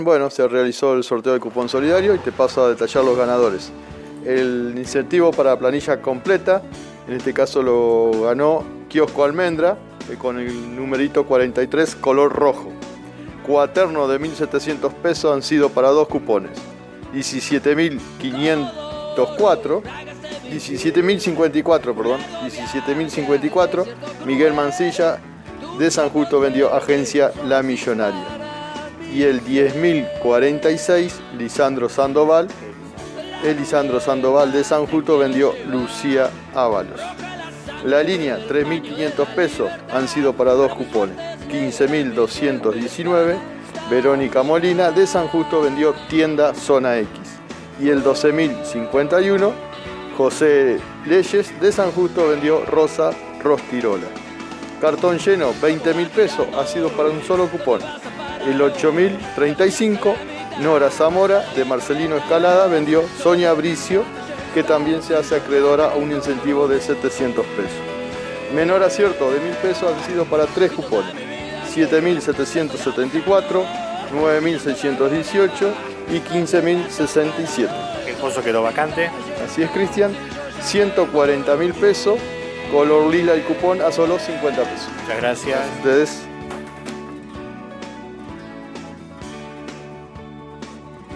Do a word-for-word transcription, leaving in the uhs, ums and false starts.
Bueno, se realizó el sorteo del cupón solidario y te paso a detallar los ganadores. El incentivo para planilla completa, en este caso lo ganó Kiosco Almendra, eh, con el numerito cuarenta y tres color rojo. Cuaterno de mil setecientos pesos han sido para dos cupones. diecisiete mil quinientos cuatro, diecisiete mil cincuenta y cuatro, perdón, diecisiete mil cincuenta y cuatro, Miguel Mancilla de San Justo vendió Agencia La Millonaria. Y el diez mil cuarenta y seis, Lisandro Sandoval, el Lisandro Sandoval de San Justo vendió Lucía Ábalos. La línea tres mil quinientos pesos han sido para dos cupones. quince mil doscientos diecinueve, Verónica Molina de San Justo vendió Tienda Zona X. Y el doce mil cincuenta y uno, José Leyes de San Justo vendió Rosa Rostirola. Cartón lleno, veinte mil pesos, ha sido para un solo cupón. El ocho mil treinta y cinco, Nora Zamora de Marcelino Escalada vendió Sonia Bricio, que también se hace acreedora a un incentivo de setecientos pesos. Menor acierto de mil pesos han sido para tres cupones. siete mil setecientos setenta y cuatro, nueve mil seiscientos dieciocho y quince mil sesenta y siete. El pozo quedó vacante. Así es, Cristian. ciento cuarenta mil pesos, color lila el cupón a solo cincuenta pesos. Muchas gracias. Ustedes.